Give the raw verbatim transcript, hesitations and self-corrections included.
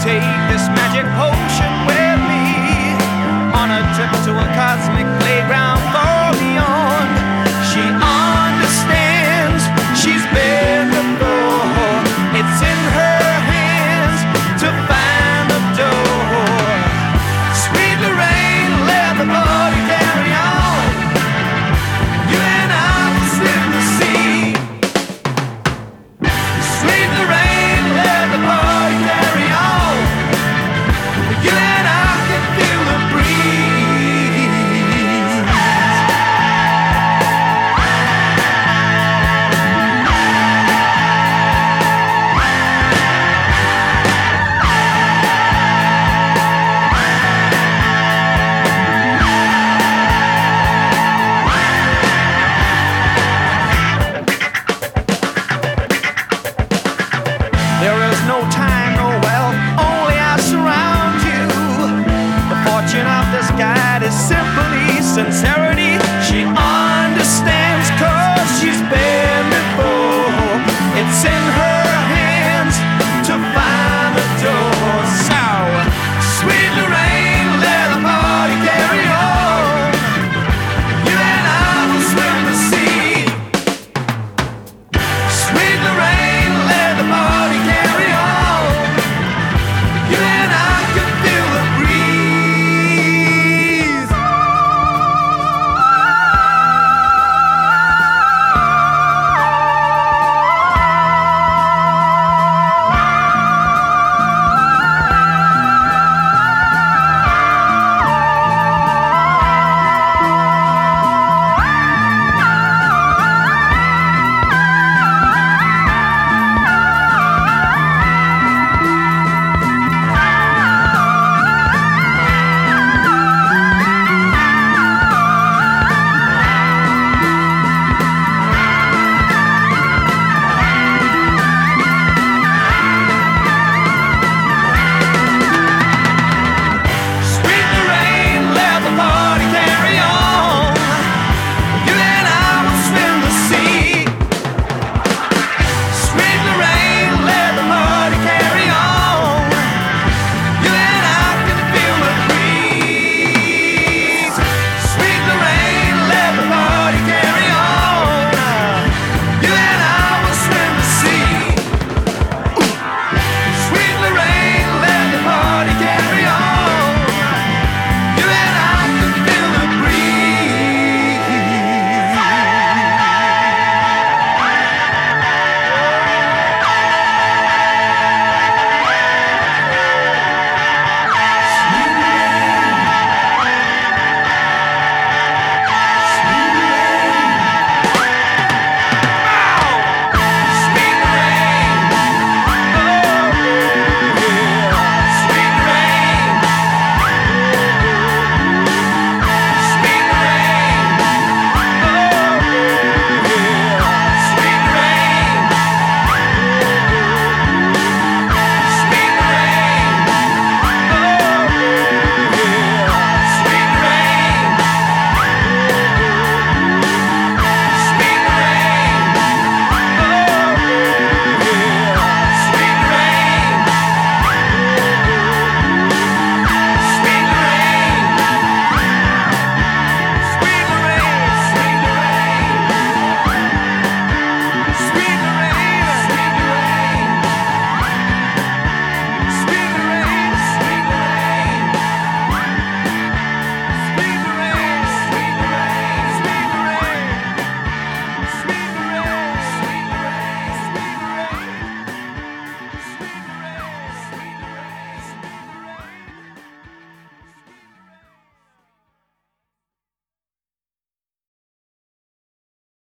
take this magic potion with me on a trip to a cosmic playground far beyond. She understands, she's been before. It's in her hands to find the door. Sweet Lorraine, let the party carry on. You and I will sit in the sea. Sweet Lorraine, let the party carry on. You and I can feel the breeze. There is no time, no wealth, only I surround you. The fortune of this guide is simply sincerity.